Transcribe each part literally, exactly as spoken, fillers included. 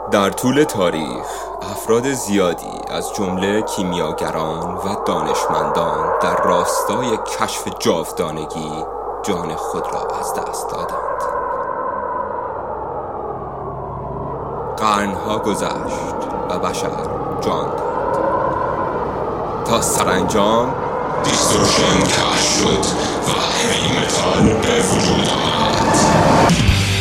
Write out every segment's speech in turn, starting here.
در طول تاریخ افراد زیادی از جمله کیمیاگران و دانشمندان در راستای کشف جاودانگی جان خود را از دست دادند. قرنها گذشت و بشر جان داد تا سرانجام دیستورشن کشف شد و هیوی متال به وجود آمد.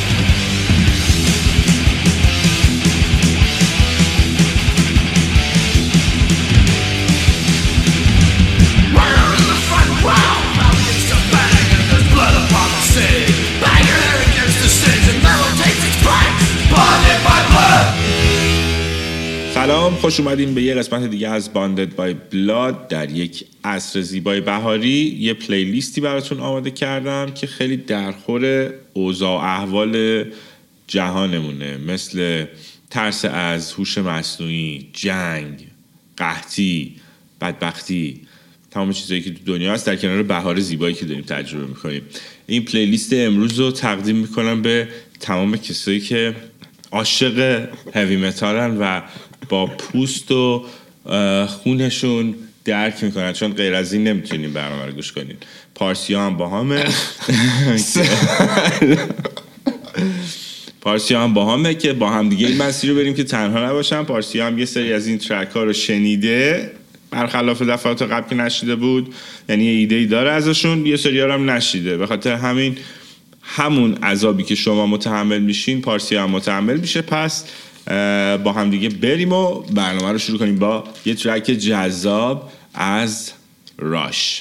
سلام، خوش اومدین به یه قسمت دیگه از باندد بای بلاد. در یک عصر زیبای بهاری یه پلیلیستی براتون آماده کردم که خیلی درخور اوضاع و احوال جهانمونه، مثل ترس از هوش مصنوعی، جنگ، قحطی، بدبختی، تمام چیزایی که تو دنیا هست در کنار بهار زیبایی که داریم تجربه میکنیم. این پلیلیست امروز رو تقدیم میکنم به تمام کسایی که عاشق هیوی متالن و با پوست و خونشون درک میکنن، چون غیر از این نمیتونیم برنامه رو گوش کنین. پارسی ها هم با همه پارسی ها هم با همه که با هم دیگه این مسیر رو بریم که تنها نباشن. پارسی ها هم یه سری از این ترک ها رو شنیده، برخلاف دفعات قبل که نشیده بود، یعنی یه ایده‌ای داره ازشون، یه سری ها رو هم نشیده. به خاطر همین همون عذابی که شما متحمل میشین پارسی هم متحمل میشه. پس با هم دیگه بریم و برنامه رو شروع کنیم با یه ترک جذاب از راش.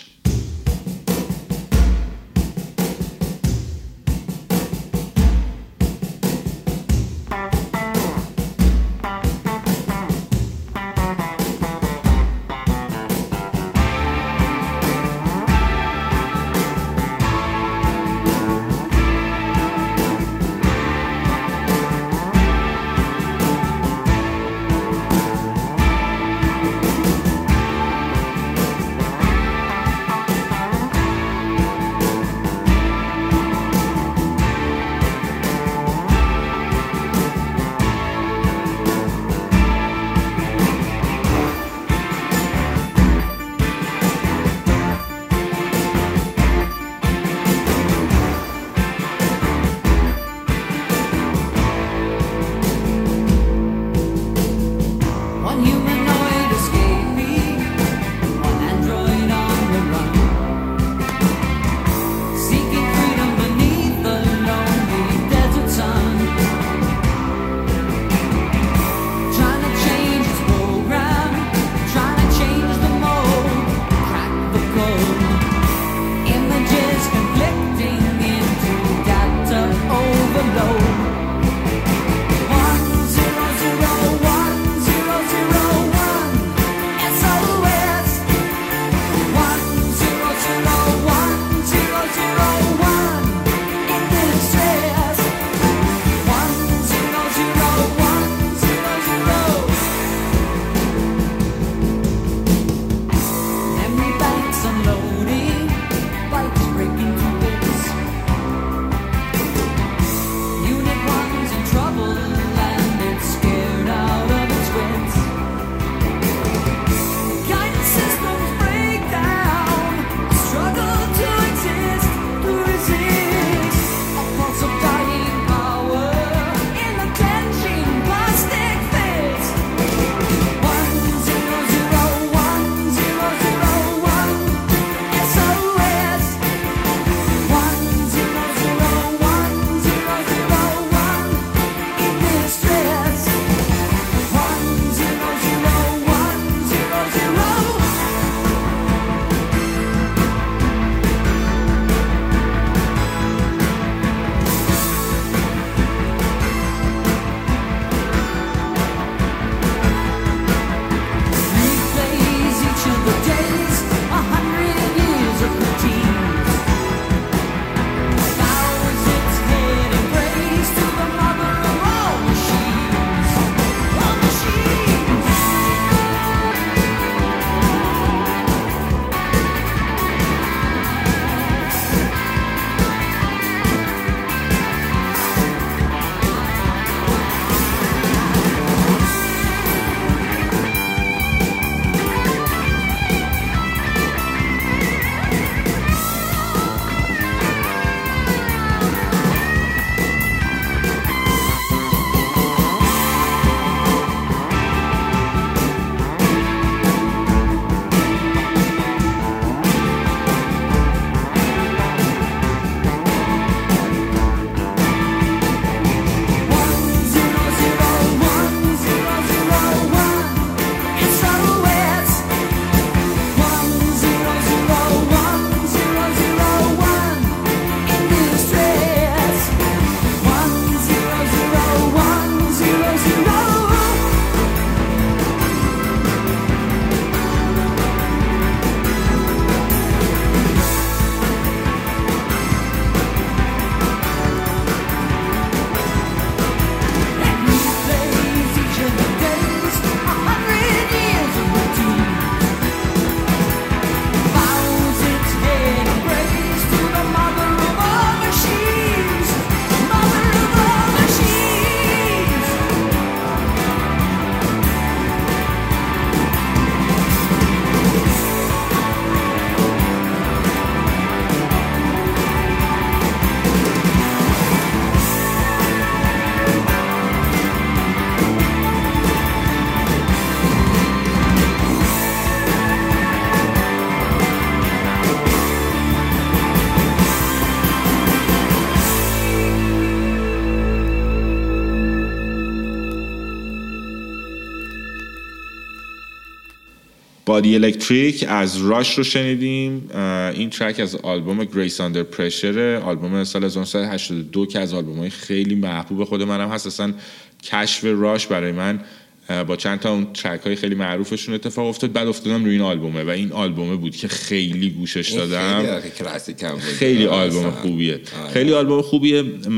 بادی الکتریک از راش رو شنیدیم. این ترک از آلبوم گریس آندر پرشر، آلبوم سال هزار و نهصد و هشتاد و دو که از آلبوم‌های خیلی محبوب خود منم هست. اصلا کشف راش برای من با چند تا اون ترک های خیلی معروفشون اتفاق افتاد، بعد افتادم روی این آلبومه و این آلبومه بود که خیلی گوشش دادم. خیلی کلاسیک هم بود. خیلی آلبوم خوبیه. خیلی آلبوم خوبیه.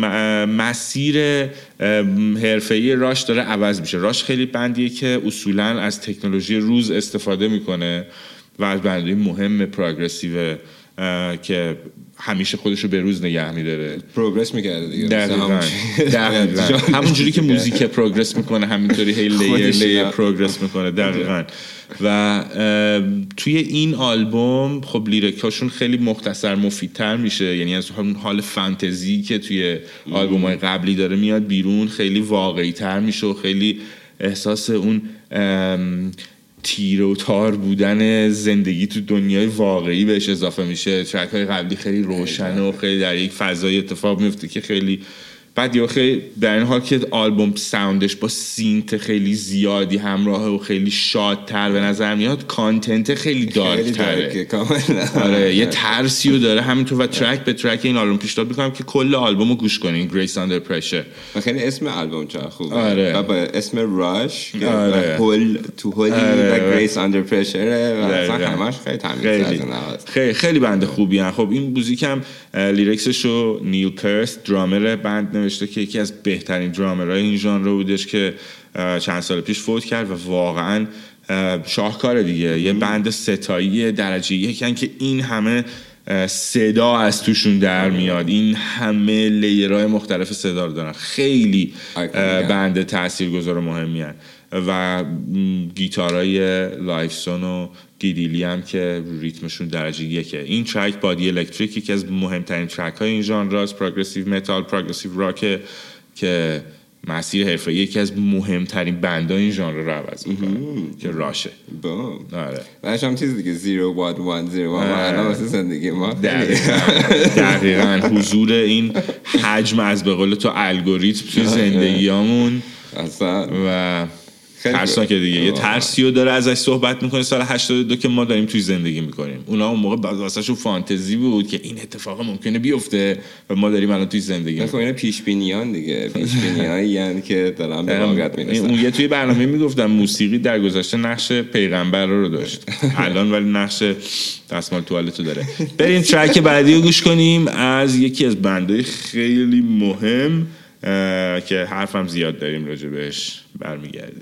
مسیر حرفه‌ای راش داره عوض میشه. راش خیلی بندیه که اصولاً از تکنولوژی روز استفاده میکنه و از بندهای مهم پروگرسیو که همیشه خودش رو به روز نگه میداره، پروگرس میکرده دیگه. دقیقاً دقیقاً همون جوری که موزیک پروگرس میکنه همینطوری هی لیر لیر پروگرس میکنه. دقیقاً. و توی این آلبوم خب لیریکاشون خیلی مختصر مفیدتر میشه، یعنی از همون حال فانتزی که توی آلبوم‌های قبلی داره میاد بیرون، خیلی واقعی تر میشه و خیلی احساس اون تیر و تار بودن زندگی تو دنیای واقعی بهش اضافه میشه. ترک های قبلی خیلی روشن و خیلی در یک فضای اتفاق میفته که خیلی بعد یا خیلی در این حال که آلبوم ساوندش با سینت خیلی زیادی همراهه و خیلی شادتر به نظر میاد، کانتنت خیلی دارک تره. آره یه ترسیو داره همینطور و ترک به ترک این آلبوم پیشنهاد میکنم که کل آلبومو گوش کنین. گریس آندر پرشر خیلی اسم آلبوم چقدر خوبه. آره. و با اسم راش که آره. هول تو هولی و گریس آندر پرشر و اصلا همش خیلی تمیز خیلی خیلی بنده خوبی هن. خب این موزیک هم لیریکسشو نیل پرث درامر بند نوشته که یکی از بهترین درامرهای این ژانر بودش که چند سال پیش فوت کرد و واقعا شاهکار دیگه. یه بند ستایی درجه یکن که این همه صدا از توشون در میاد، این همه لیرهای مختلف صدا رو دارن، خیلی بند تاثیرگذار و مهمی هن. و گیتارهای لایفسون و گیدیلی هم که ریتمشون درجه یکه. این ترک بادی الکتریک یکی از مهمترین ترک های این ژانر است. پروگرسیو متال، پروگرسیو راک که مسیر حرفه‌ای یکی از مهمترین بندهای این ژانر رو عوض میکنه که راشه. بوم. آره. بعدش هم چیز دیگه زیرو واد وان زیرو وان الان واسه زندگی ما دقیقاً دقیقاً حضور این حجم از به قول تو الگوریتم توی زندگیامون اصلا و ترسناک دیگه. یه ترسیو داره ازش صحبت میکنه سال هشتاد و دو که ما داریم توی زندگی میکنیم. اونا اون موقع واسهشون فانتزی بود که این اتفاق ممکنه بیفته و ما داریم الان توی زندگی میکنیم. اینا پیش بینیان دیگه، پیش بینیایی یعنی که دارن به واقعیت میرسن. اون یه توی برنامه میگفتم موسیقی در گذشته نقش پیغمبر رو داشت، الان ولی نقش دستمال توالتو داره. بریم ترک بعدی رو گوش کنیم از یکی از بندهای خیلی مهم که حرفم زیاد داریم راجع بهش، برمیگردیم.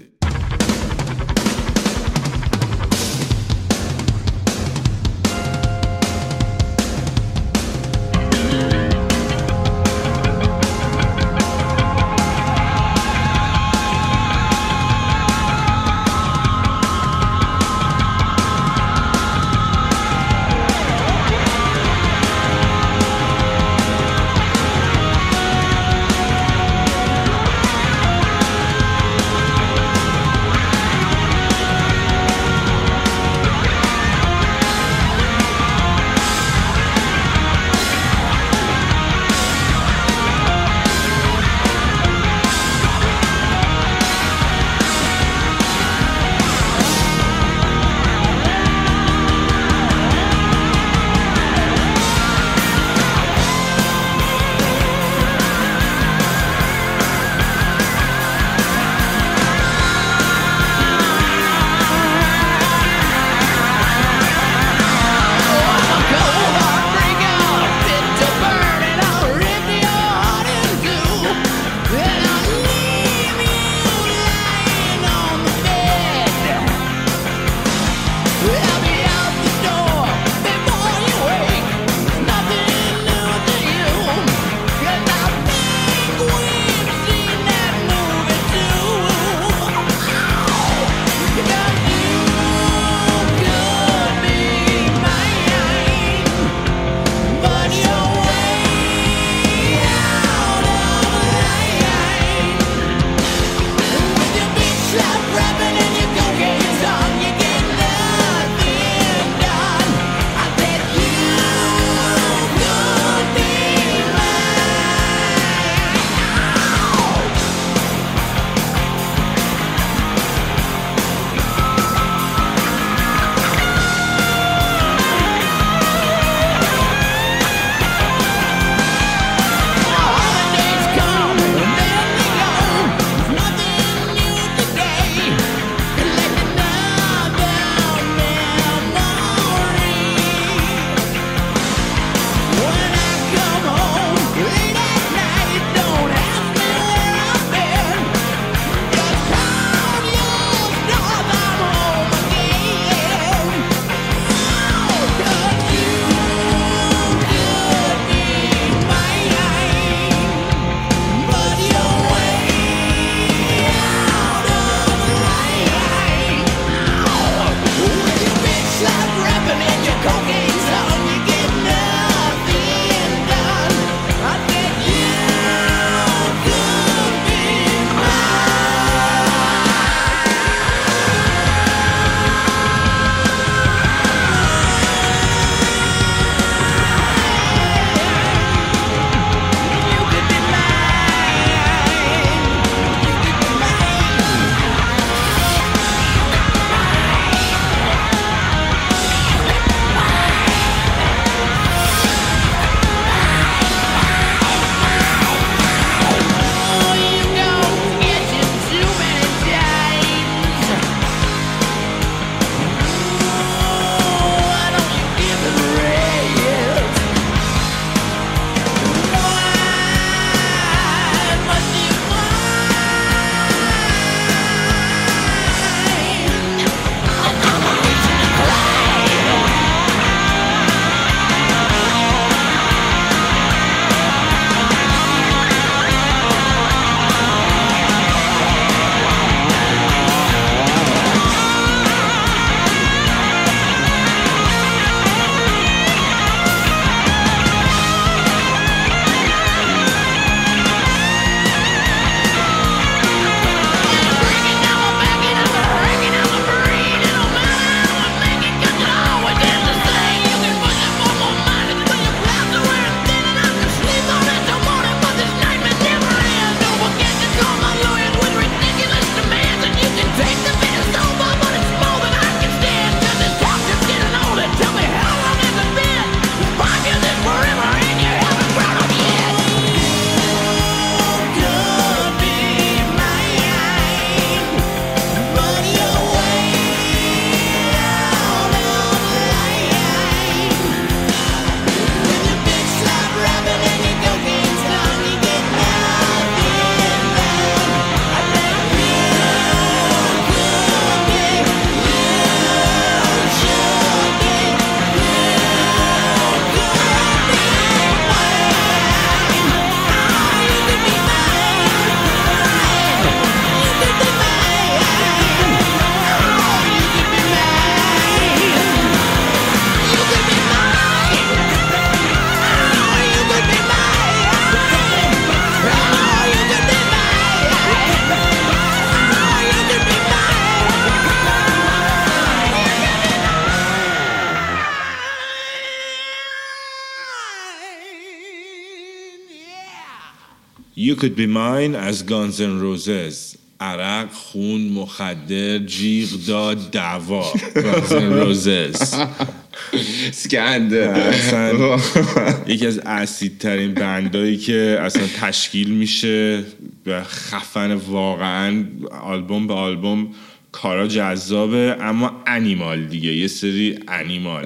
You Could Be Mine از Guns N' Roses. عرق، خون، مخدر، جیغ، داد، دعوا. Guns N' Roses. سکنده. اصلا یکی از اسیدترین بندایی که اصلا تشکیل میشه و خفن واقعا. آلبوم به آلبوم کارا جذابه اما انیمال دیگه، یه سری انیمال.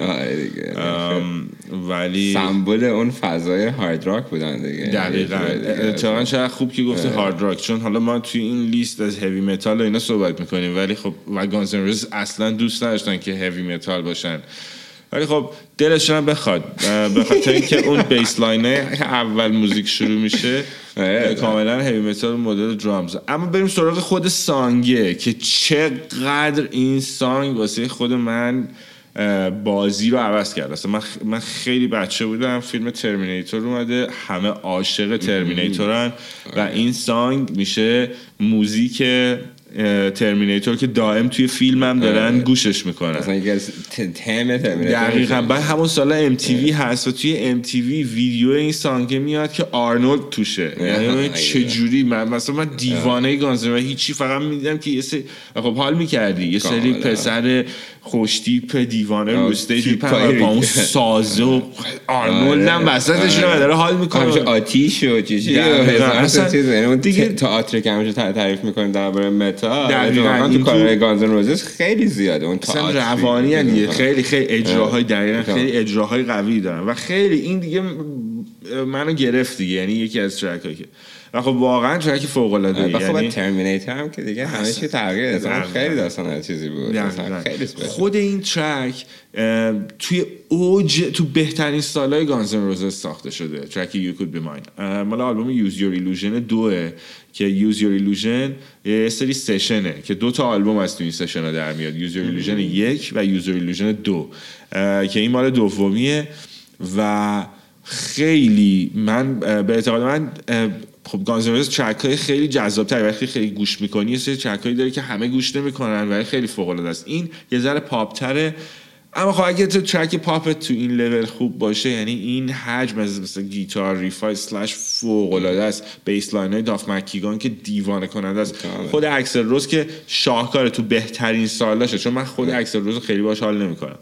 ولی سمبل اون فضای هارد راک بودن دیگه. دقیقاً. اتفاقاً چقدر خوب که گفتی هارد راک، چون حالا ما توی این لیست از هیوی متال و اینا صحبت میکنیم ولی خب و گانز ان روزز اصلا دوست نداشتن که هیوی متال باشن، ولی خب دلشون هم بخواد، به خاطر اینکه اون بیس لاینه اول موزیک شروع میشه کاملا هیوی متال مدل درامز. اما بریم سراغ خود سانگه که چقدر این سانگ واسه خود من بازی رو عوض کرد. اصلا من, خ... من خیلی بچه بودم، فیلم ترمینیتور اومده، همه عاشق ترمینیتورن و این سانگ میشه موزیک ترمینیتور که دائم توی فیلم هم دارن گوشش میکنن. اصلا یکی از تم ترمینیتور دقیقاً. بعد همون سالا ام تی وی هست و توی ام تی وی ویدیو این سانگ میاد که آرنولد توشه. یعنی چه جوری من مثلا من دیوانه گانزر و هیچی، فقط میدیدم که یه سری خب حال میکردی یه سری پسر خوشتیپ دیوانه رو استیج میپرن با اون سازه و آرنولد هم وسطش رو داره حال میکنه، همیشه آتیش و چیزی اصلا چیز. یعنی اون دیگه تئاتر که همیشه تعریف میکنیم درباره متال، دقیقاً تو کارهای گانز ان روزز خیلی زیاده اون تئاتر روانی ان دیگه، خیلی خیلی اجراهای دقیقاً خیلی اجراهای قوی دارن و خیلی این دیگه منو گرفت دیگه. یعنی یکی از ترکایی که و خب واقعا ترک فوق العاده ای. یعنی ترمینیتور هم که دیگه همه چی تغییر داد، خیلی داستان چیزی بود. خیلی خود این ترک توی اوج تو بهترین سالهای گانز ان روزز ساخته شده. ترک یو کود بی ماین مال آلبوم یوز یور ایلوژن دوه که یوز یور ایلوژن یه سری سشنه که دو تا آلبوم از تو این سشن‌ها در میاد، یوز یور ایلوژن یک و یوز یور ایلوژن دو که این مال دومیه. و خیلی من به اعتقاد من خب گانز ان روزز ترک‌های خیلی جذاب‌تر وقتی خیلی گوش می‌کنی، یه سری ترک‌هایی داره که همه گوش نمی‌کنن ولی خیلی فوق‌العاده است. این یه ذره پاپ‌تره، اما خب اگه تو ترک پاپ تو این لول خوب باشه، یعنی این حجم از مثلا گیتار ریفای سلش فوق‌العاده است، بیس لاینای داف مکیگان که دیوانه کننده است، خود اکسل روز که شاهکاره تو بهترین سالاشه، چون من خود اکسل روز خیلی باهاش حال نمی‌کنم.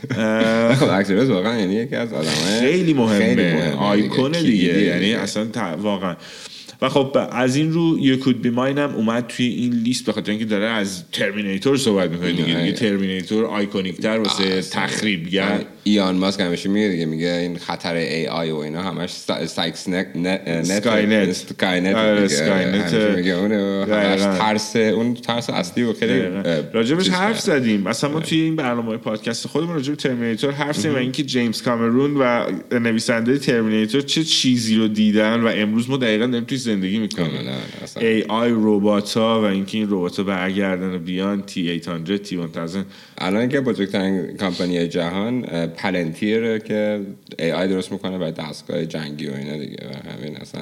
خب اکسل روز واقعا یعنی یکی از آدمای خیلی مهمه، آیکون دیگه، یعنی اصلا واقعا. و خب از این رو You Could Be Mine هم اومد توی این لیست به خاطر اینکه داره از ترمینیتور صحبت میکنه دیگه. دیگه ترمینیتور آیکونیک تر واسه تخریبگر. ایان ماسک همیشه میگه دیگه، میگه این خطر ای آی و اینا همش سایکس نت اسکاینت اسکاینت اسکاینت میگه اون همش ترس، اون ترس اصلی و خیلی راجبش حرف زدیم. مثلا ما توی این برنامه پادکست خودمون راجب ترمینیتور حرف زدیم و اینکه جیمز کامرون و نویسنده ترمینیتور چه چیزی رو دیدن و امروز ما دقیقاً داریم توی زندگی میکنیم. ای آی ربات‌ها و اینکه این ربات‌ها برگردن و بیان تی هشتصد تی هزار. الان که بزرگترین کمپانی جهان پلنتیر که ای آی درست میکنه برای دستگاه جنگی و اینا دیگه، و همین اصلا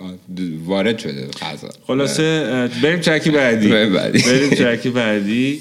وارد شده فضا. خلاصه بریم ترک بعدی. بریم ترک بعدی.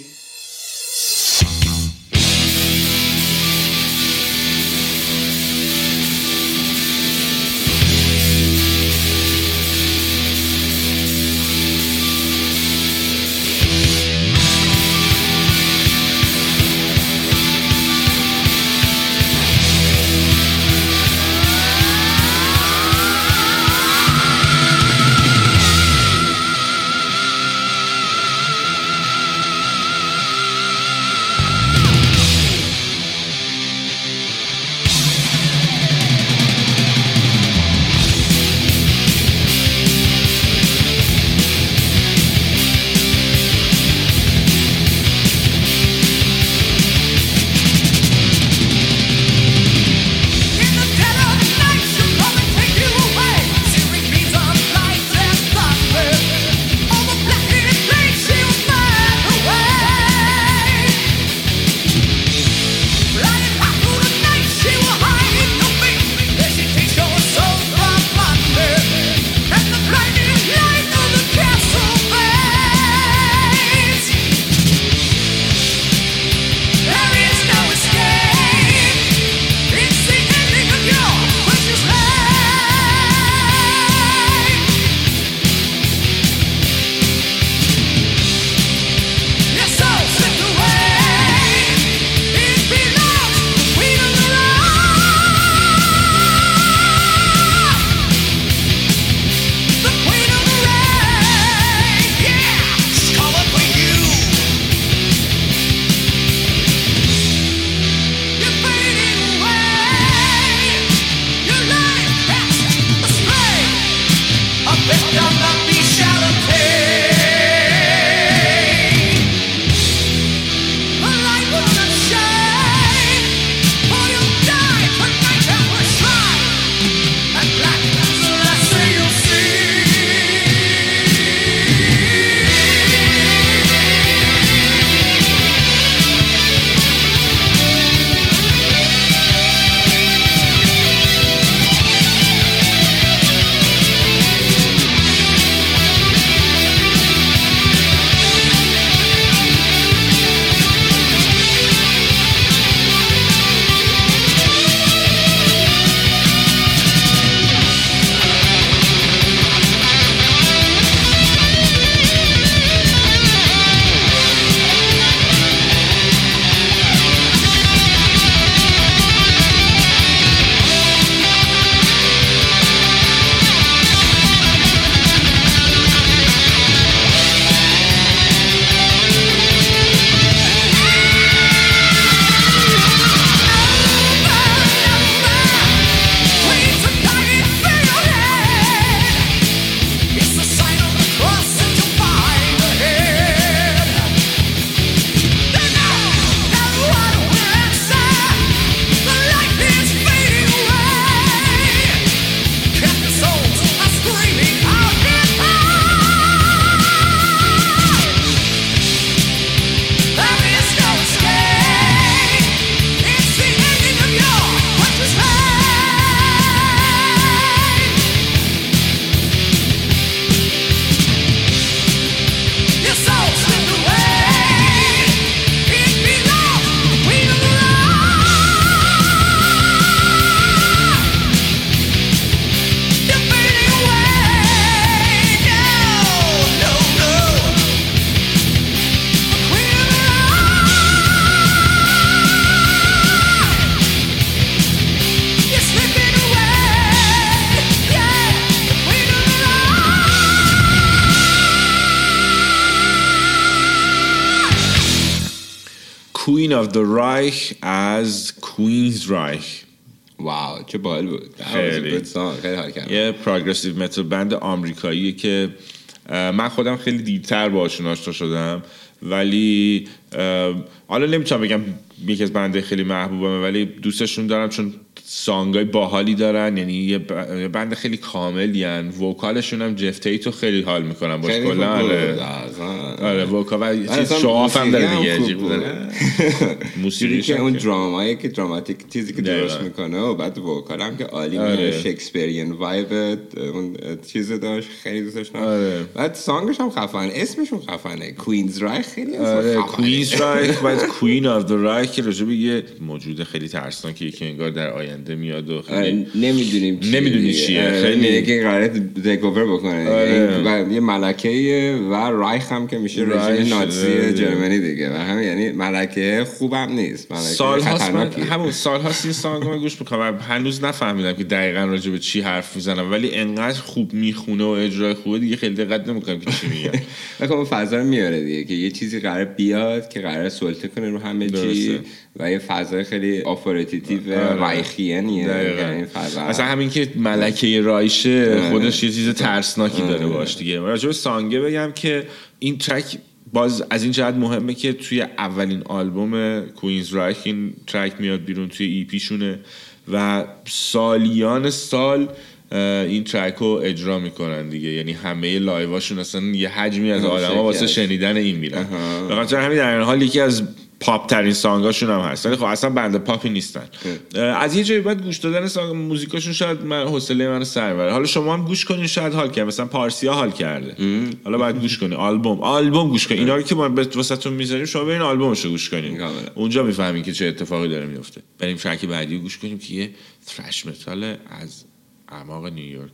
Queen of the Reich از کوینز رایخ. واو چه باحال بود. خیلی خیلی حال کردم. یه پروگرسیو متال بند آمریکاییه که من خودم خیلی دیرتر باهاشون آشنا شدم، ولی حالا نمیتونم بگم یکی از بنده خیلی محبوبمه، ولی دوستشون دارم چون سانگای باحالی دارن. یعنی یه بند خیلی کاملی ان. وکالشون هم جف تیتو خیلی حال میکنم باش کلا. آره آره وکال و چیز شواف هم داره دیگه، عجیب داره. موسیقی که اون درامایی که دراماتیک چیزی که درست میکنه و بعد وکال هم که عالی میشه، شکسپیریان وایب اون چیزو داشت، خیلی دوستش داشتم. بعد سانگش هم خفن، اسمشون خفنه، کوینز رایخ. خیلی اسم خفنه، کوینز رایخ. بعد کوین اف دی رایخ که راجع به یه موجود خلی ترسناکیه که انگار در آینده میاد و خیلی نمیدونیم نمیدونی چیه، خیلی که قراره تیک اوور بکنه. یه ملکه و رایخ هم که میشه رژیم نازی جرمنی دیگه، و هم یعنی ملکه خوبم نیست، ملکه خطرناکیه. همون سال هاست این سانگو گوش میکنم، هنوز نفهمیدم که دقیقاً راجع به چی حرف میزنم، ولی انقدر خوب میخونه و اجرای خوبه دیگه خیلی دقت نمیکنم که چی میگه. مثلا اون فضا رو میاره دیگه که یه چیزی قراره بیاد که قراره سلطه کنه رو همه چی و یه فضای خیلی آفوریتیتیو رایخیانیه این فضا. مثلا همین که ملکه رایشه خودش یه چیز ترسناکی داره باش دیگه. راجع به سانگه بگم که این ترک باز از این جهت مهمه که توی اولین آلبوم کوینز رایخ این ترک میاد بیرون، توی ای پی شونه و سالیان سال این ترک رو اجرا میکنن دیگه. یعنی همه لایواشون اصلا یه حجمی از آدما واسه شنیدن این میرن. به خاطر همین در این حال یکی از پاپ ترین سانگاشون هم هست، ولی خب اصلا بنده پاپی نیستن. از یه جایی بعد گوش دادن سانگ موزیکاشون شاید من حوصله منو سر بره. حالا شما هم گوش کنین شاید حال کنه، مثلا پارسیا حال کرده. حالا بعد گوش کنین آلبوم آلبوم گوش کنین. اینا رو که ما واسهتون میذاریم شما برین آلبومشو گوش کنین، اونجا میفهمین که چه اتفاقی داره میفته. بریم ترک بعدی گوش کنیم که یه ترش متال از اعماق نیویورک.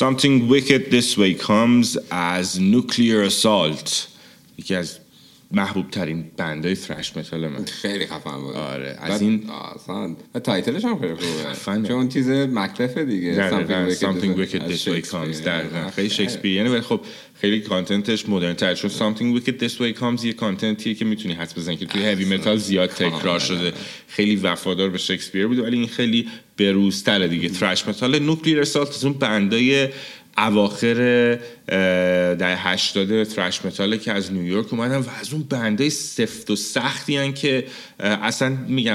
Something Wicked This Way Comes از Nuclear Assault، یکی از محبوب ترین بندهای ثرش متال من. خیلی خفن بود. آره از این اصلا تایتلش هم خیلی خوبه چون چیز مکلف دیگه. Something, Something Wicked This Way Comes دقیقاً خیلی شکسپیریانه، ولی خب خیلی کانتنتش مدرن تر، چون Something Wicked This Way Comes یه کانتنتیه که میتونی حدس بزنی که توی هیوی متال زیاد تکرار شده، خیلی وفادار به شکسپیر بوده، ولی این خیلی بروزتره دیگه. ثرش متال نوکلیر اسالت از اون بندای اواخر در هشتاد ثرش متاله که از نیویورک اومدن و از اون بندای سفت و سختی هن که اصلا میگم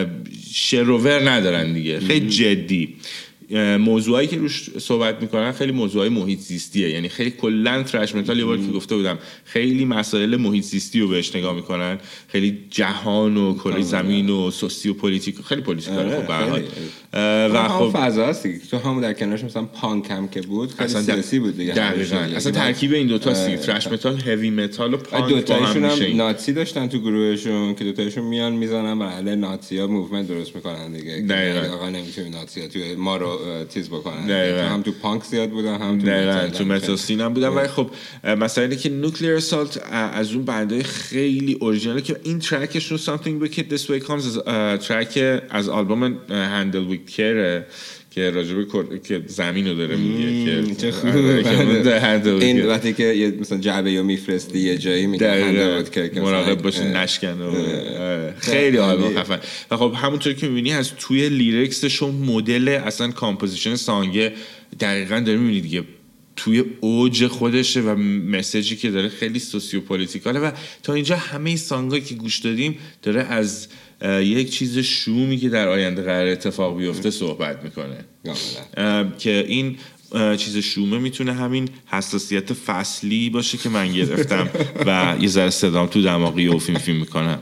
شروور ندارن دیگه، خیلی جدی. موضوعایی که روش صحبت میکنن خیلی موضوعای محیط زیستیه، یعنی خیلی کلا ثرش متال یه بار که گفته بودم خیلی مسائل محیط زیستی رو بهش نگاه میکنن، خیلی جهان و کره زمین و سوسیو پلیتیک، خیلی پلیتیکال خب به هر حال و خب فضا هست دیگه. تو همون در کنارش مثلا پانک هم که بود خیلی سیاسی بود دیگه. دقیقاً اصلا ترکیب این دو تا سی ثرش متال، هیوی متال و پانک دو تاشون هم ناتسی داشتن تو گروهشون که دو تاشون میان میزنن بر علیه ناتسیا موومنت درست میکنن دیگه. آقا نمیتونه ناتسیا تو ما رو تیز بکنن، هم تو پانک زیاد بودن هم تو متال تو متال سین هم بودن. ولی خب مثلا اینه که نوکلیر اسالت از اون بندای خیلی اورجیناله که این ترکشون Something Wicked This Way Comes از ترک از آلبوم هندل ویت کر که راجبه که زمین رو داره میگه که چه خوبه این وقتی که یه مثلا جعبه یا میفرستی یه جایی میگه هندل ویت کر مراقب باشه نشکنه. خیلی آلبوم خفن. و خب همونطور که میبینی از توی لیریکسشون مدل اصلا کامپوزیشن سانگ دقیقاً داری میبینی دیگه توی اوج خودشه و مسیجی که داره خیلی سوسیو پولیتیکاله و تا اینجا همه سانگایی که گوش دادیم داره از یک چیز شومی که در آینده قرار اتفاق بیفته صحبت میکنه که این چیز شومه میتونه همین حساسیت فصلی باشه که من گرفتم و یه ذره صدام تو دماغی و فیلم فیلم میکنم،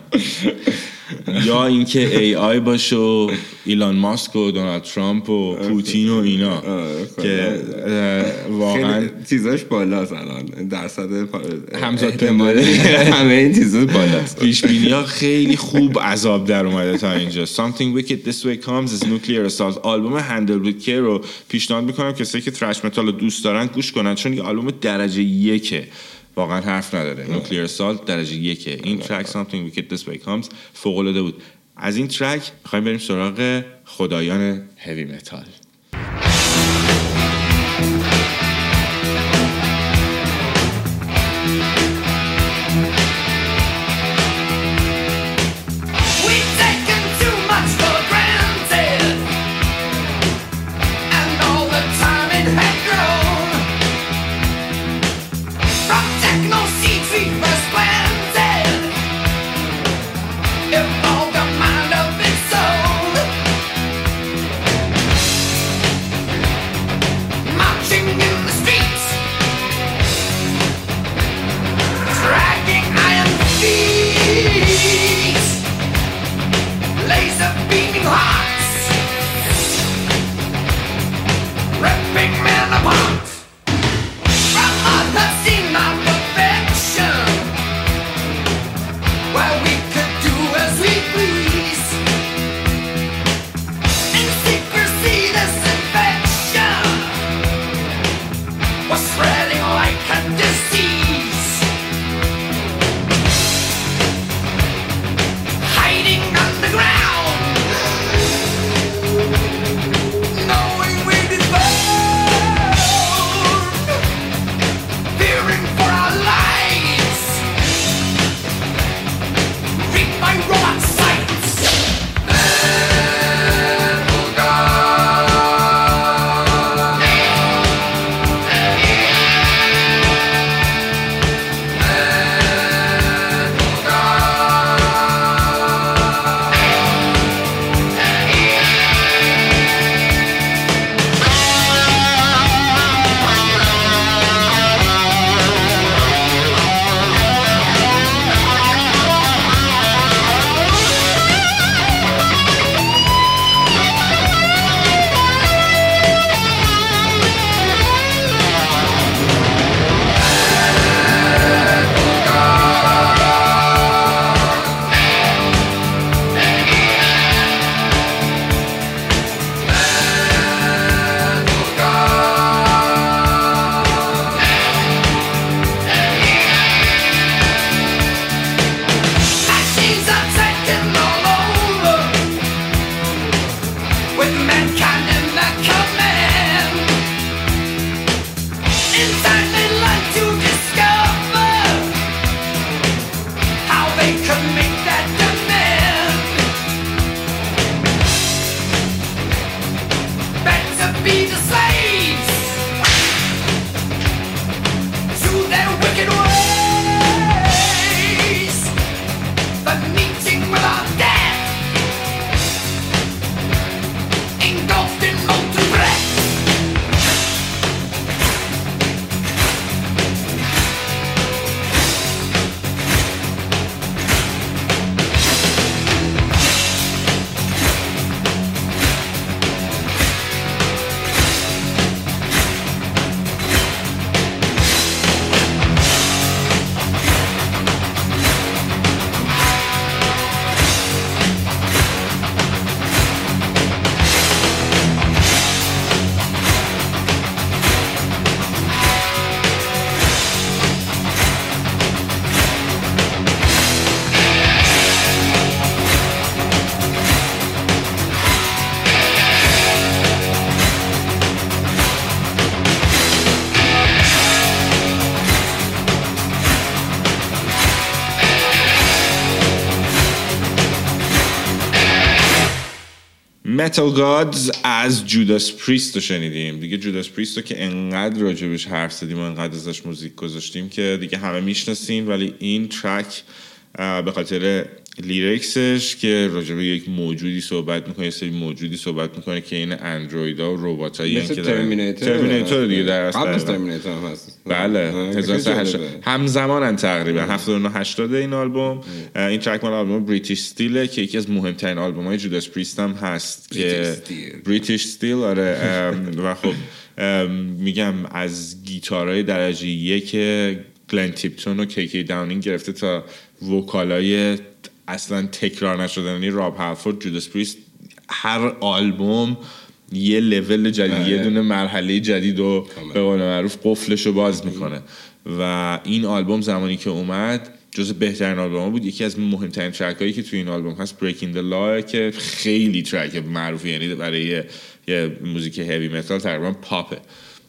یا اینکه ای آی باشه و ایلان ماسک و دونالد ترامپ و پوتین و اینا که واقعا چیزاش بالاست الان، درصد همزاد پنداری همه این چیزا بالاست. پیش بینی‌ها خیلی خوب عذاب در اومده تا اینجا. Something Wicked This Way Comes از Nuclear Assault آلبوم هندل ویت کر رو پیشنهاد میکنم کسایی که ثرش متال رو دوست دارن گوش کنن، چون یه آلبوم درجه یکه، واقعا حرف نداره. نوکلیر اسالت درجه یکه. این ترک Something Wicked This Way Comes فوق العاده بود. از این ترک می‌خوایم بریم سراغ خدایان هیوی متال. Metal Gods از جوداس پریست رو شنیدیم دیگه. جوداس پریست رو که انقدر راجبش حرف زدیم و انقدر ازش موزیک گذاشتیم که دیگه همه میشناسین، ولی این ترک به خاطر لیریکسش که راجب یک موجودی صحبت میکنه، یه سری موجودی صحبت میکنه که این اندرویدا و رباتایی ان که ترمیناتور دیگه در اصل قبل از ترمیناتور هم هست. بله هزار و سیصد و هشتاد همزمانن تقریبا هفتاد و نه هشتاد این آلبوم. این ترک مال آلبوم بریتیش استیله که یکی از مهمترین آلبوم‌های جوداس پریست هم هست که بریتیش استیل. آره و خب میگم از گیتارهای درجه یک گلن تیپتون و کی کی داونینگ گرفته تا وکالای اصلا تکرار نشدنی راب هالفورد، جوداس پریست هر آلبوم یه لول جدید، یه دونه مرحله جدید و به قول معروف قفلشو باز میکنه. و این آلبوم زمانی که اومد جز بهترین آلبوم بود. یکی از مهمترین ترک هایی که توی این آلبوم هست Breaking the Law که خیلی ترک معروفی، یعنی برای یه موزیک هیوی متال تقریبا پاپه.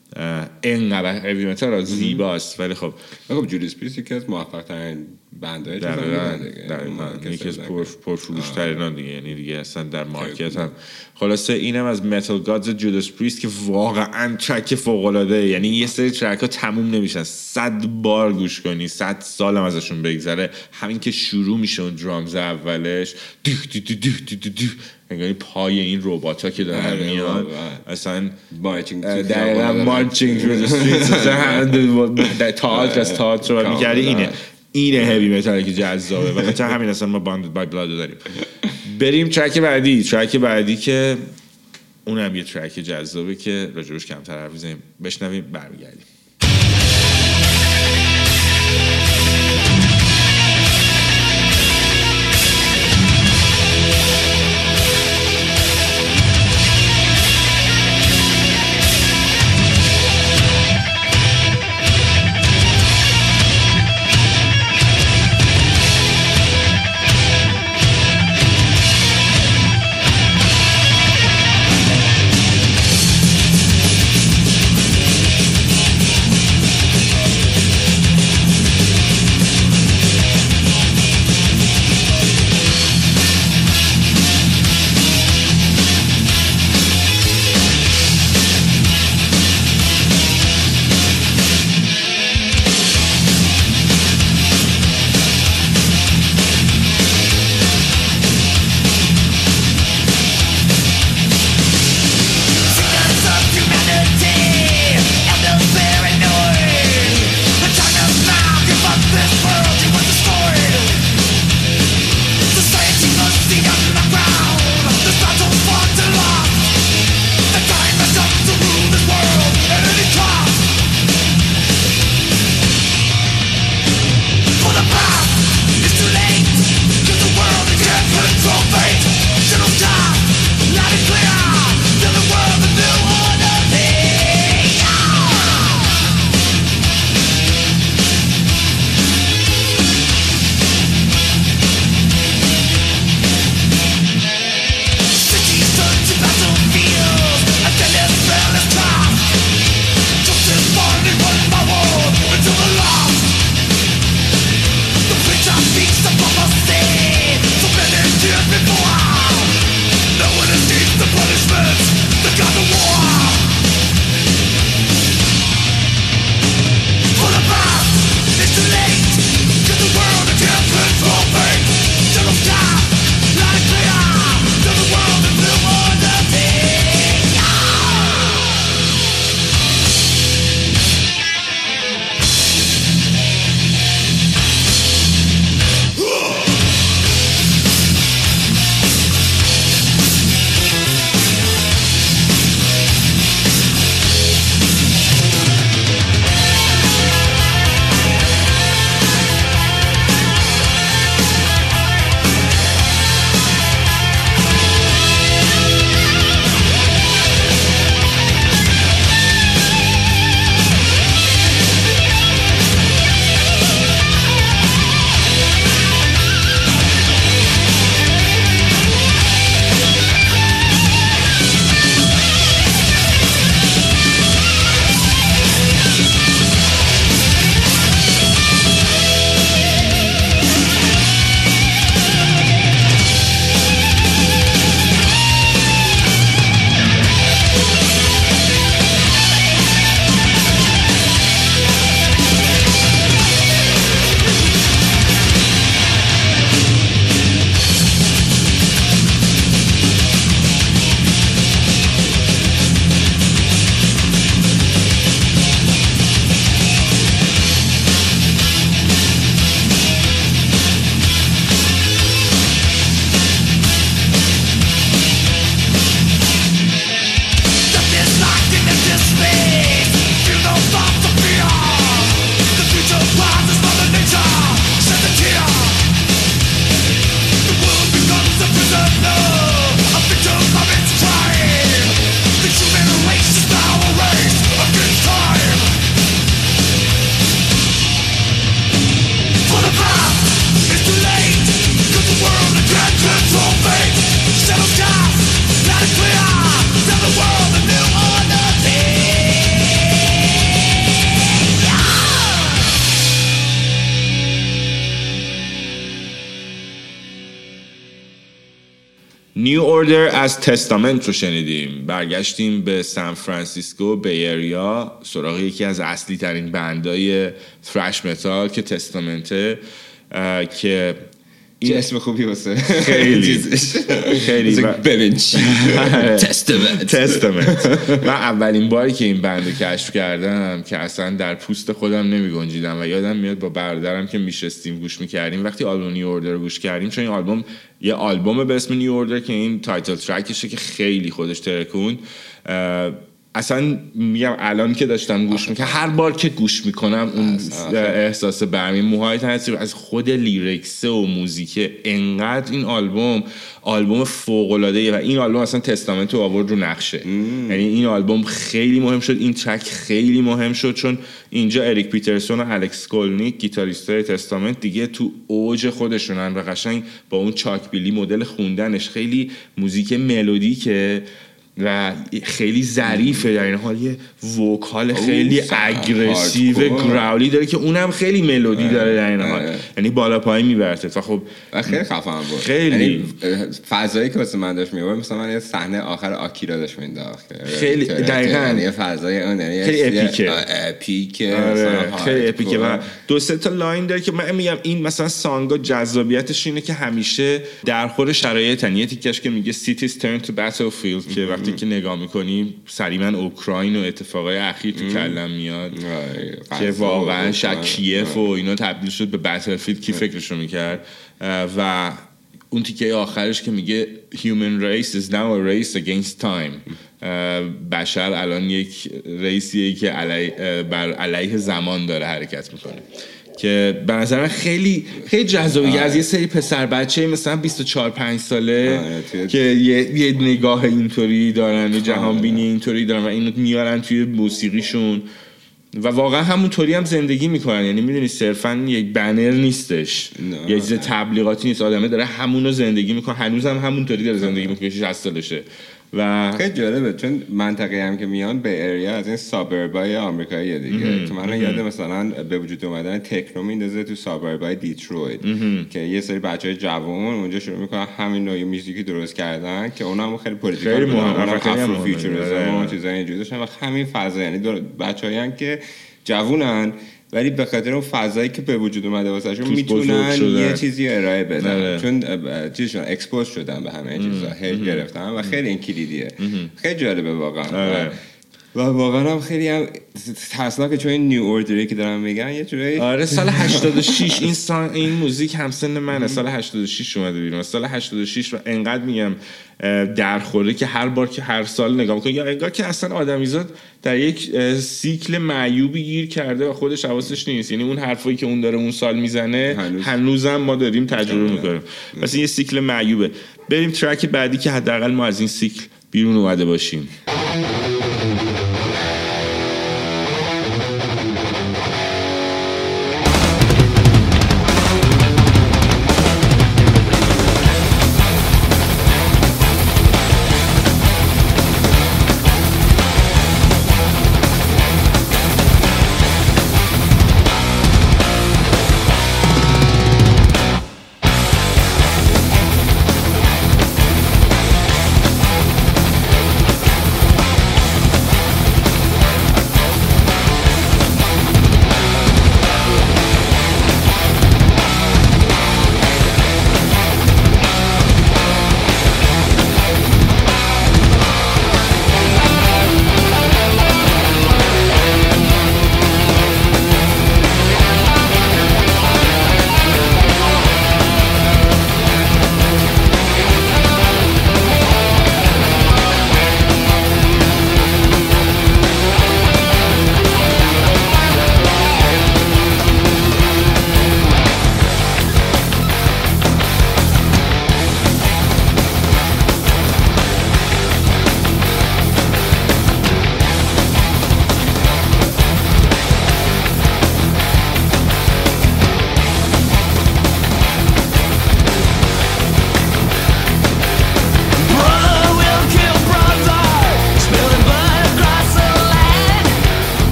اینقدر هیوی متال زیباست. ولی خب خب جوداس پریست یکی از موفق ترین بندهای در در یکی از پرفروش ترین دیگه، یعنی دیگه اصلا در مارکت هم. خلاصه اینم از متال گادز جوداس پریست که واقعا ترک فوق العاده، یعنی یه سری ترک ها تموم نمیشن، صد بار گوش کنی، صد سال هم ازشون بگذره، همین که شروع میشه اون درامز اولش دو دو دو دو دو دو یعنی پای این رباتا که دارن میاد اصلا مارچینگ دقیقا مارچینگ through the streets در تئاتر از تئاتر رو میگردی. اینه اینه هیوی متال که جذابه و مثلا همین اصلا ما باندد بای بلاد داریم. بریم ترک بعدی. ترک بعدی که اونم یه ترک جذابه که راجبش کمتر حرف بزنیم، بشنویم برمیگردیم. نیو اوردر از تستامنت رو شنیدیم. برگشتیم به سان فرانسیسکو به ایریا سراغ یکی از اصلی ترین بندهای ثرش متال که تستامنته، که این اسم خوبی واسه خیلی خیلی ببین چی تستامنت تستامنت من اولین باری که این بندو کشف کردم که اصلا در پوست خودم نمی گنجیدم و یادم میاد با برادرم که میشستیم گوش میکردیم وقتی آلبوم نیو اوردر رو گوش کردیم، چون این آلبوم یه آلبومه به اسم نیو اوردر که این تایتل ترکشه که خیلی خودش ترکوند. اصلا میگم الان که داشتم گوش میکنم هر بار که گوش میکنم اون احساس برمی موهای تاثیر از خود لیریکس و موزیک انقدر این آلبوم آلبوم فوق العاده ای و این آلبوم اصلا تستامنت رو آورد رو نقشه. یعنی این آلبوم خیلی مهم شد، این ترک خیلی مهم شد چون اینجا اریک پیترسون و الکس سکولنیک گیتاریستای تستامنت دیگه تو اوج خودشونن و قشنگ با اون چاک بیلی مدل خوندنش خیلی موزیک ملودیکه و خیلی ظریفه، در این حال یه وکال خیلی اگریسیو گراولی داره که اونم خیلی ملودی داره در این حال، یعنی بالا پایین میبرته و خب خیلی خفن بود. خیلی فضایی که واسه من داشت میومد، مثلا من یه صحنه آخر آکیرا داشت مینداخت خیلی دقیقاً یه فضای اون یعنی خیلی اپیکه اپیکه خیلی اپیکه و دو سه تا لاین داره که من میگم این مثلا سانگا جذابیتش اینه که همیشه در خور شرایطن. یه تیکش که میگه cities turn to battlefield که وقتی که نگاه میکنیم سریعا اوکراین و اتفاقای اخیر تو کلم میاد که واقعا شاید کیف و اینا تبدیل شد به بتلفیلد، کی فکرشو میکرد. و اون تیکه آخرش که میگه human race is now a race against time، بشر الان یک ریسیه که علی بر علیه زمان داره حرکت میکنه که به نظر من خیلی خیلی جذابه. از یه سری پسر بچه مثلا بیست و چهار پنج ساله که یه, یه نگاه اینطوری دارن، یه جهان بینی اینطوری دارن و اینو میارن توی موسیقیشون و واقعا همونطوری هم زندگی میکنن. یعنی میدونی صرفا یک بنر نیستش، یه چیز تبلیغاتی نیست، آدمه داره همونو زندگی میکنه، هنوزم همونطوری داره زندگی میکنه، شصت سالشه. و خیلی جالبه چون منطقه هم که میان به اریا از این سابربای آمریکاییه دیگه. تو من یاد مثلا به وجود اومدن تکنو میندازه تو سابربای دیترویت که یه سری بچهای جوان اونجا شروع میکنن همین نوع موزیکی درست کردن که اونم خیلی پولیتیکال، خیلی مهمه، افرو فیوچریسم و چیزای اینجوری داشتن و همین فضا، یعنی بچه‌ای که جوونن ولی به خاطر اون فضایی که به وجود اومده واسهشون میتونن یه چیزی ارائه بدن، چون چیزشون اکسپوز شدن به همه چیزا، هیل گرفتن و خیلی این کلیدیه. خیلی جالبه واقعا و واقعا هم خیلی هم ترسناکه چون این نیو اوردری که دارم میگن یه جوری. آره سال هشتاد و شش این سان این موزیک همسن منه، سال هشتاد و شش اومده بیرون. سال هشتاد و شش و انقدر میگم درخوره که هر بار که هر سال نگاه میکنم یا انگار که اصلا آدمیزاد در یک سیکل معیوبی گیر کرده و خودش حواسش نیست. یعنی اون حرفایی که اون داره اون سال میزنه هنوز. هنوزم ما داریم تجربه میکنیم. پس این یه سیکل معیوبه. بریم ترک بعدی که حداقل ما از این سیکل بیرون اومده باشیم.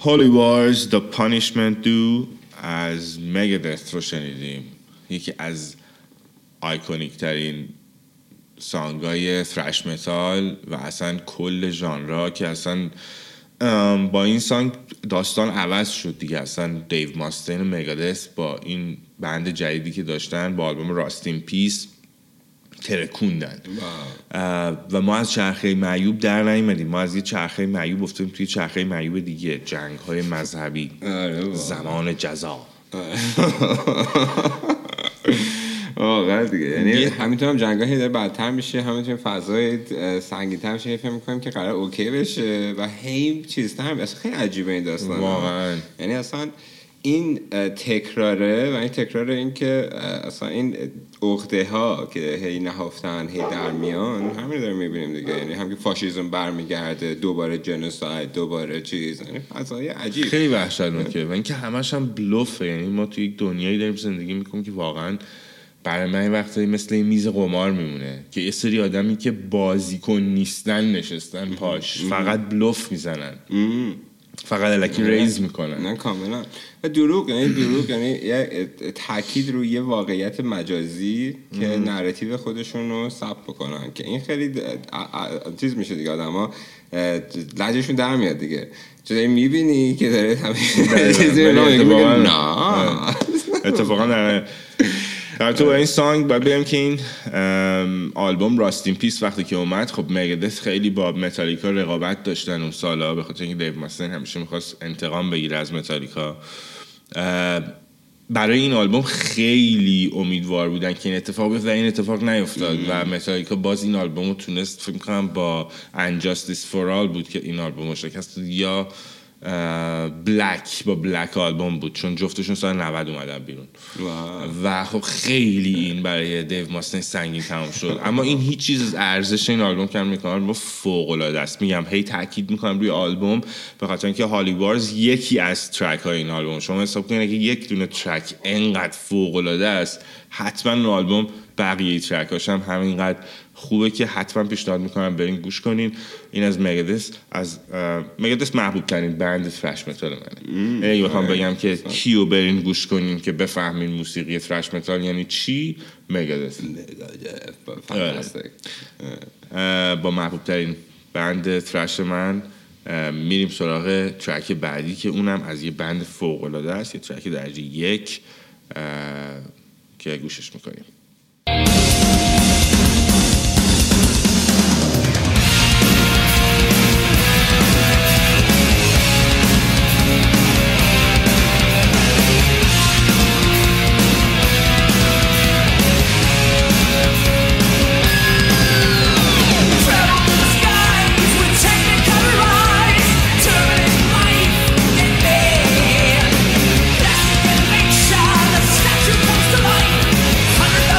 Holy Wars The Punishment Due از Megadeth رو شنیدیم. یکی از آیکونیک ترین سانگای thrash متال و اصلا کل ژانرها که اصلا با این سانگ داستان عوض شد دیگه. اصلا دیو ماستین و مگادث با این بند جدیدی که داشتن با آلبوم راست این پیس ترکوندن و ما از چرخه معیوب در نیومدیم. ما از یه چرخه معیوب افتادیم توی چرخه معیوب دیگه، جنگ های مذهبی، زمان جزا. واقعا دیگه، یعنی همینطور هم جنگ‌ها هی داره بدتر میشه، همینطور فضای سنگین‌تر میشه، هی فکر می‌کنیم که قرار اوکی بشه و هی چیزتر میشه. اصلا خیلی عجیبه این داستان واقعا. یعنی اصلا این تکراره و این تکرار این که اصلا این عقده ها که هی نهفتن هی در میان، همین داریم میبینیم دیگه. یعنی هم که فاشیسم برمیگرده، دوباره جنوساید، دوباره چیز، یعنی فضای عجیب، خیلی وحشتناکه و اینکه همش هم بلوفه. یعنی ما توی یک دنیایی داریم زندگی میکنیم که واقعا برای من وقتایی مثل این میز قمار میمونه که یه سری آدمی که بازیکن نیستن نشستن پاش، فقط بلوف میزنن، فقط الکی ریز میکنن. نه کاملا. و دروغ، یعنی دروغ یعنی یه تاکید روی یه واقعیت مجازی که نراتیو خودشون رو ثبت بکنن که این خیلی چیز میشه دیگه. آدما لجشون در میاد دیگه. چون میبینی که داره همین چیزی رو میگه نه اتفاقا در در تو این سانگ باید بگم که این آلبوم راست این پیس وقتی که اومد، خب مگادث خیلی با متالیکا رقابت داشتن اون سالا، به خاطر اینکه دیو ماستین همیشه میخواست انتقام بگیره از متالیکا. برای این آلبوم خیلی امیدوار بودن که این اتفاق بیفته و این اتفاق نیفتاد و متالیکا باز این آلبوم رو تونست، فکر میکنم با Injustice for All بود که این آلبوم رو شکست، یا بلک با بلک آلبوم بود چون جفتشون سال نود اومدن بیرون و خب خیلی این برای دیو ماستین سنگین تمام شد. اما این هیچ چیز از ارزش این آلبوم کم میکنم، با فوق العاده است. میگم هی تاکید میکنم روی آلبوم به خاطر اینکه هالی وارز یکی از ترک های این آلبوم. شما حساب کنید که یک دونه ترک انقدر فوق العاده است، حتما این آلبوم بقیه ترکاش هم همینقدر خوبه که حتما پیشنهاد میکنم برین گوش کنین. این از مگادث. از مگادث محبوب ترین بند thrash متال منه. اگه بخوام بگم که کیو برین گوش کنین که بفهمین موسیقی thrash متال یعنی چی، مگادث. با محبوب ترین بند thrash من میریم سراغ ترک بعدی که اونم از یه بند فوق العاده است، یه ترک درجه یک که گوشش میکنیم. Hundred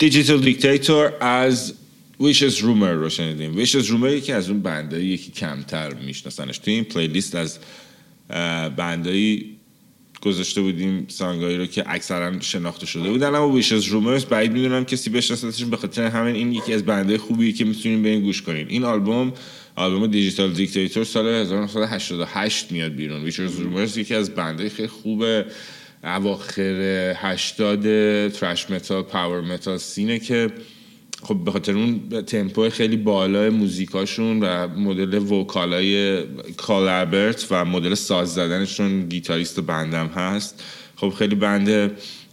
دیجیتال دیکتاتور از ویشز رومر رو شنیدیم. ویشز رومر یکی از اون بنده یکی کمتر میشناسنش. توی این پلیلیست از بندایی گذاشته بودیم سانگایی رو که اکثرا شناخته شده بودن، اما ویشز رومرز بعید میدونم کسی بشناستشون، به خاطر همین این یکی از بندهای خوبیه که میتونین برین گوش کنین. این آلبوم آلبوم دیجیتال دیکتاتور سال هزار و نهصد و هشتاد و هشت میاد بیرون. ویشز رومرز یکی از بندهای خیلی خوب اواخر هشتاد ترش متال پاور متال سینه که خب به خاطر اون تمپو خیلی بالای موزیکاشون و مدل وکالای کالابرت و مدل ساز زدنشون گیتاریست بندم هست. خب خیلی بند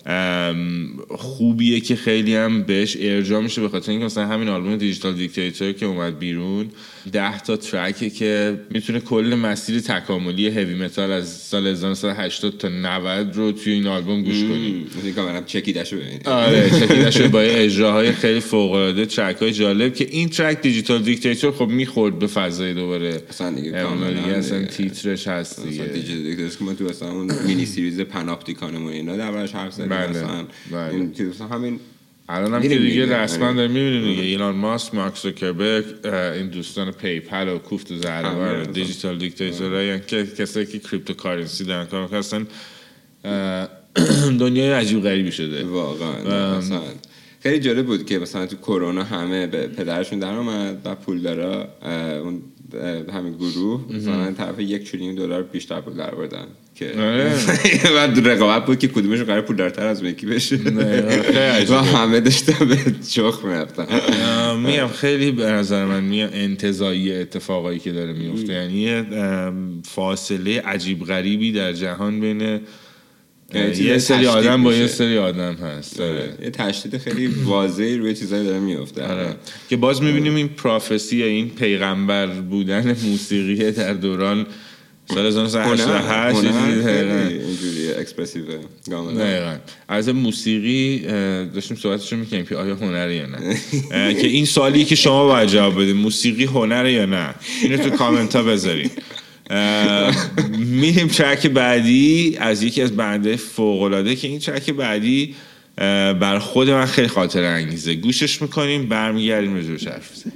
خوبیه که خیلی هم بهش ارجاع میشه، به خاطر اینکه مثلا همین آلبوم دیجیتال دیکتاتور که اومد بیرون ده تا ترکه که میتونه کل مسیر تکاملی هیوی متال از سال هزار و نهصد و هشتاد تا نود رو توی این آلبوم گوش کنیم. مثلا کاملا چکیدهشو ببینید. آره چکیدهشو با اجراهای خیلی فوق العاده، ترک‌های جالب که این ترک دیجیتال دیکتاتور خب میخورد به فضای دوباره. مثلا دیگه کاملا اصلا تیترش هست دیگه. دیجیتال دیکتاتور که ما تو مثلا اون مینی سریز پناپتیکانمون اینا دربارش حرف زدیم. مثلا این که همین الان هم که دیگه رسما داریم میبینیم دیگه ایلان ماسک، مارک زوکربرگ، این دوستان پیپل و کوفت و زهرور دیجیتال دیکتاتورها که کسایی که کریپتوکارنسی دارن کار می‌کنن، دنیای عجیب غریبی شده واقعا. مثلا خیلی جالب بود که مثلا تو کرونا همه به پدرشون در اومد و پولدارا اون همین گروه مثلا طرف یک تریلیون دلار بیشتر پول در آوردن که بعد رقابت بود که کدومشون قرار پولدارتر از یکی بشه و همه داشتن به چخ میرفتن. میگم خیلی به نظر من میگم انتزاعی اتفاقایی که داره میفته، یعنی فاصله عجیب غریبی در جهان بین یه سری آدم با یه سری آدم هست. آره. یه تشدید خیلی واضحی روی چیزایی داره میفته. آره. که باز میبینیم این پروفسی، این پیغمبر بودن موسیقی در دوران سال هزار و نهصد و هشتاد و هشت اینجوری اکسپرسیو دقیقاً. از موسیقی داشتیم صحبتشو میکنیم که آیا هنره یا نه که این سوالی که شما باید جواب بدید، موسیقی هنره یا نه؟ اینو تو کامنت ها بذارید. میریم ترک بعدی از یکی از بنده فوق‌العاده که این ترک بعدی بر خود من خیلی خاطره انگیزه. گوشش میکنیم برمیگردیم راجعش حرف بزنیم.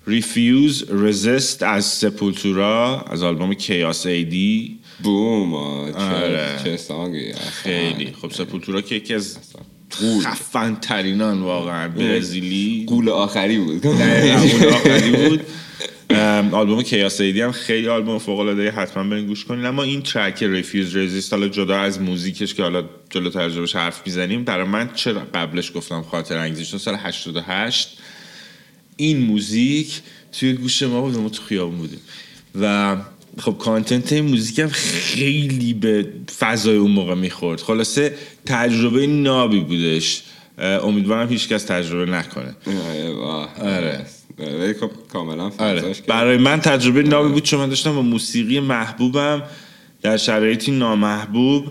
Refuse Resist از سپولتورا از آلبوم کیاس ای دی. بوم. آره. چه سانگی. خیلی خب. سپولتورا که یکی از خفن ترینان واقعا برزیلی، قول آخری بود. قول آخری بود. آلبوم کیاس ای دی هم خیلی آلبوم فوق العاده، حتما برین گوش کنین. اما این ترک ریفیوز رزیست، حالا جدا از موزیکش که حالا جلو ترجمهش حرف میزنیم، برای من چرا قبلش گفتم خاطر انگیزش، چون سال هشتاد و هشت این موزیک توی گوش ما بود، ما تو خیابون بودیم و خب کانتنت این موزیک هم خیلی به فضای اون موقع میخورد. خلاصه تجربه نابی بودش، امیدوارم هیچ کس تجربه نکنه. آره ولی خب کاملا فضاش برای من تجربه نابی بود، چون من داشتم با موسیقی محبوبم در شرایطی نامحبوب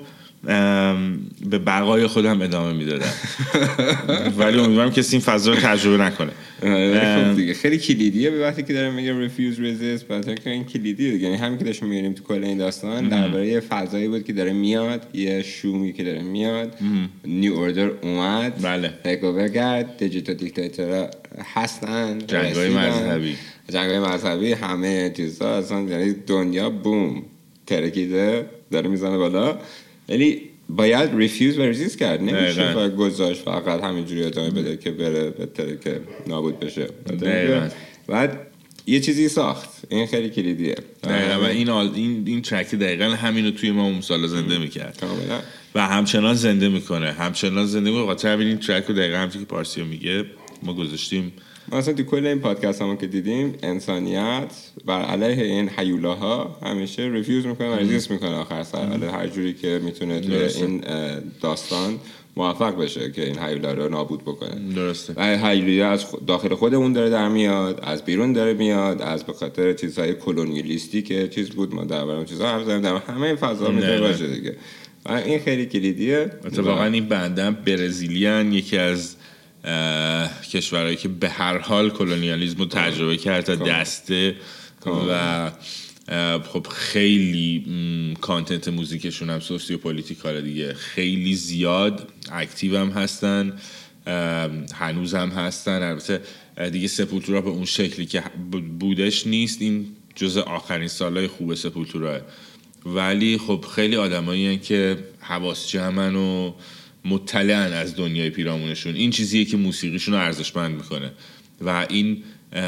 به بقای خودم ادامه میدادم. ولی امیدوارم کسی این فضا رو تجربه نکنه. خب دیگه خیلی کلیدیه به وقتی که دارم میگم refuse resist، بعد که این کلیدیه دیگه، یعنی همین که داشتیم میبینیم تو کل این داستان درباره یه فضایی بود که داره میاد، یه شومی که داره میاد، نیو اوردر اومد، بله تیک اوور کرد، دیجیتال دیکتاتورها هستن، جنگ‌های مذهبی جنگ‌های مذهبی همه چیزا اصلا، یعنی دنیا بوم ترکیده داره میزنه بالا. ولی باید ریفیوز و رزیست کرد، نمیشه فقط گذاشت فقط همینجوری ادامه بده که بره بهتره که نابود بشه. بعد یه چیزی ساخت، این خیلی کلیدیه. دقیقاً. و این این این ترک دقیقاً همینو توی ما اون سال زنده میکرد کاملا و همچنان زنده میکنه، همچنان زنده میکنه. خاطر همین این ترک رو دقیقاً همونطور که پارسیو میگه ما گذاشتیم. ما اصلا تو کل این پادکست همون که دیدیم انسانیت بر علیه این هیولاها همیشه ریفیوز میکنه و رزیست میکنه آخر سر، هر جوری که میتونه توی این داستان موفق بشه که این هیولا رو نابود بکنه. درسته. و هیولا از داخل خودمون داره در میاد، از بیرون داره میاد، از به خاطر چیزهای کلونیالیستی که چیز بود، ما در برام چیزا حرف زدیم، در همه این فضا میتونه باشه دیگه. و این خیلی کلیدیه. اتفاقا این بنده برزیلیان یکی از کشورهایی که به هر حال کلونیالیسم رو تجربه کرد تا دسته و خب خیلی کانتنت موزیکشون هم سوسیو پولیتیکال دیگه، خیلی زیاد اکتیو هم هستن، هنوز هم هستن. البته دیگه سپولتورا به اون شکلی که بودش نیست، این جزء آخرین سالهای خوب سپولتورا، ولی خب خیلی آدمایی هستن که حواس جمعن و مطلعن از دنیای پیرامونشون. این چیزیه که موسیقیشون رو ارزشمند میکنه و این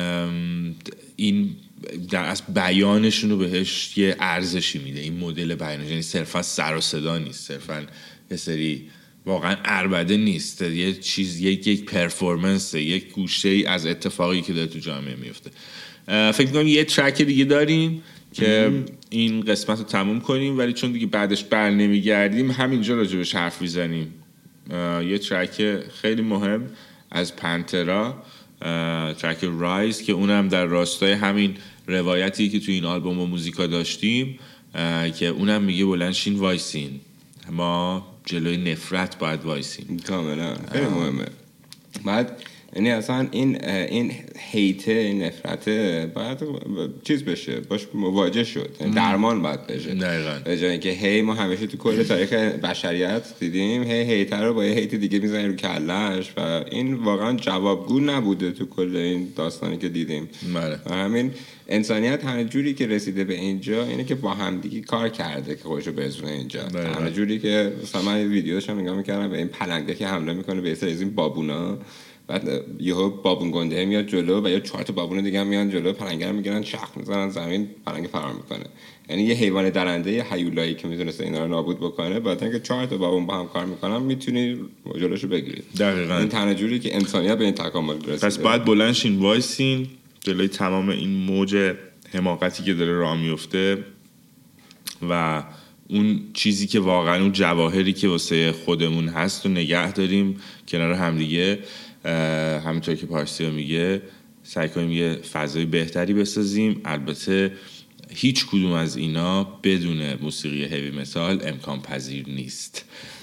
این در از بیانشون رو بهش یه ارزشی میده. این مدل بیانش یعنی صرفا سر و صدا نیست، صرفا یه سری واقعا عربده نیست، یه چیز، یک یک پرفورمنس، یک گوشه ای از اتفاقی که داره تو جامعه میفته. فکر میکنم یه ترک دیگه داریم که این قسمت رو تموم کنیم، ولی چون دیگه بعدش بر نمیگردیم همینجا راجبش حرف میزنیم. یه ترک خیلی مهم از پنترا، ترک رایز، که اونم در راستای همین روایتی که تو این آلبوم و موزیکا داشتیم که اونم میگه بلند شین وایسین، ما جلوی نفرت باید وایسیم. کاملا خیلی مهمه. بعد یعنی اصلا این این هیت، این نفرت باید چیز بشه، باش مواجه شد، درمان باید بشه. دقیقاً. به جای اینکه هی ما همیشه تو کل تاریخ بشریت دیدیم هی هیتر رو با یه هیت دیگه میزنیم رو کلهش و این واقعا جوابگو نبوده تو کل این داستانی که دیدیم. بله. و همین انسانیت همه جوری که رسیده به اینجا اینه که با همدیگه کار کرده که خودشو برسونه اینجا. همه جوری که مثلا من ویدیوش هم نگاه می‌کردم به این پلنگه که حمله میکنه به سری از این بابونا، بعد یهو بابون گنده میاد جلو و یا چهار تا بابون دیگه هم میان جلو، پلنگه رو میگیرن شخ میزنن زمین، پلنگ فرار میکنه. یعنی یه حیوان درنده، یه هیولایی که میتونسته اینا رو نابود بکنه، بعد اینکه چهار تا بابون با هم کار میکنن میتونی جلوشو بگیری. دقیقاً. این تنها جوری که انسانیت به این تکامل رسیده. پس بعد بلند شین وایسین جلوی تمام این موج حماقتی که داره راه میفته و اون چیزی که واقعا اون جواهری که واسه خودمون هست و نگه داریم کنار همدیگه. همونطور که پارسیو میگه سعی کنیم یه فضای بهتری بسازیم. البته هیچ کدوم از اینا بدون موسیقی هیوی متال امکان پذیر نیست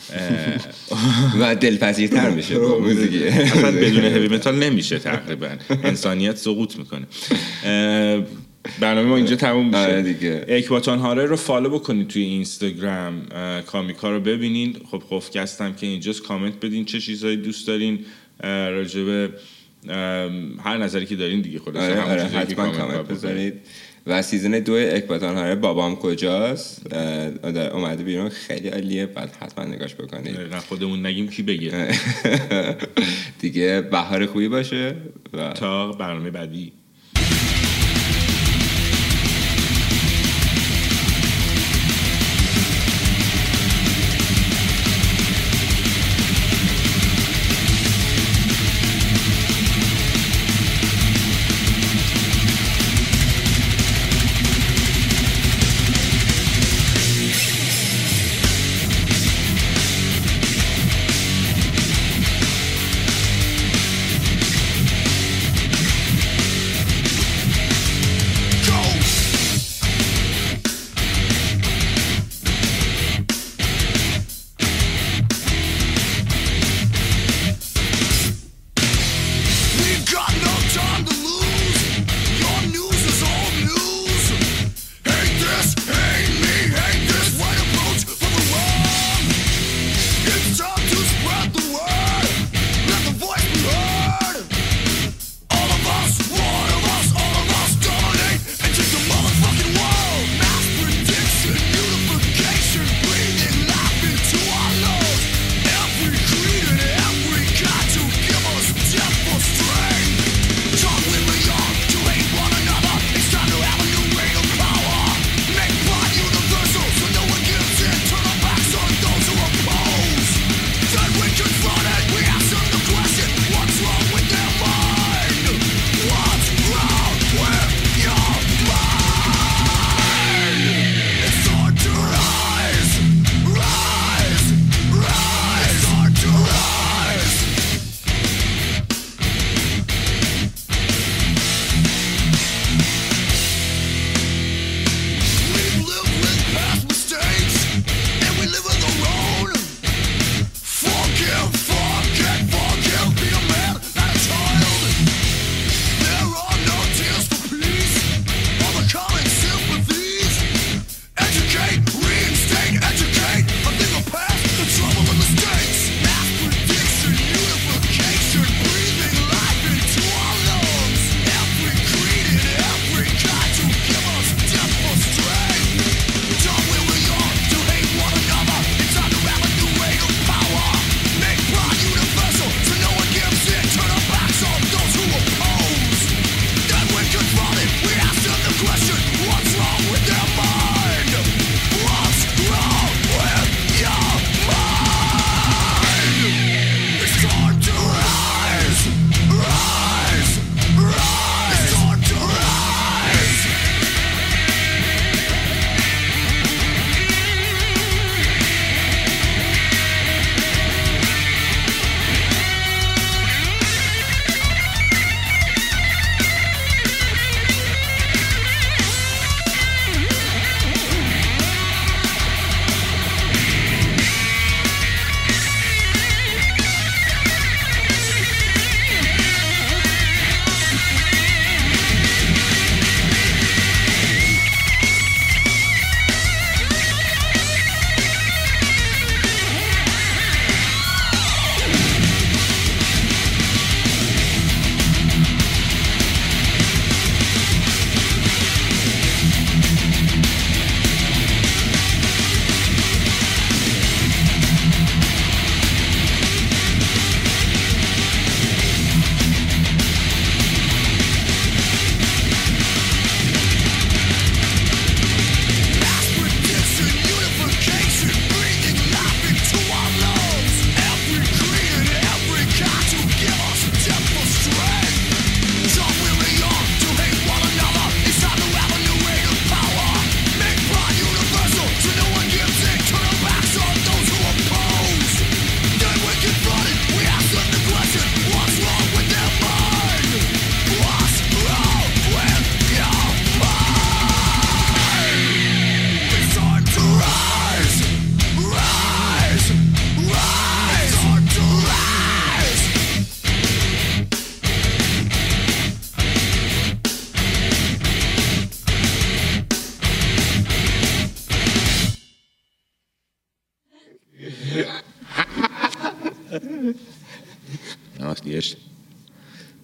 و دلپذیرتر میشه با موسیقی. اصلا بدون هیوی متال نمیشه، تقریبا انسانیت سقوط میکنه. برنامه ما اینجا تموم میشه دیگه. اکباتان هاره رو فالو بکنید توی اینستاگرام، کامیکا رو ببینین. خب خفکستم که اینجاست، کامنت بدین چه چیزایی دوست دارین راجع به هر نظری که دارین دیگه خلاص آره آره حتما کامنت بذارید. و سیزن دو اکباتان های بابام کجاست اومده بیرون، خیلی عالیه، بعد حتما نگاش بکنید. نه خودمون نگیم کی بگه دیگه. بهار خوبی باشه و تا برنامه بعدی.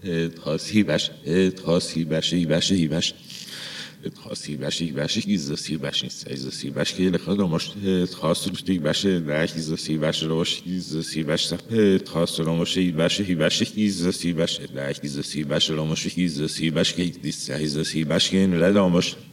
خاصی باش خاصی باش باش باش خاصی باش باش ایزاسی باش نیست ایزاسی باش که لخواد آماش خاصی بشتی باشه نه ایزاسی باش روش ایزاسی باش خاصی آماش باشه باشه ایزاسی باش نه ایزاسی باش آماش ایزاسی باش که ایزاسی باش که این لد آماش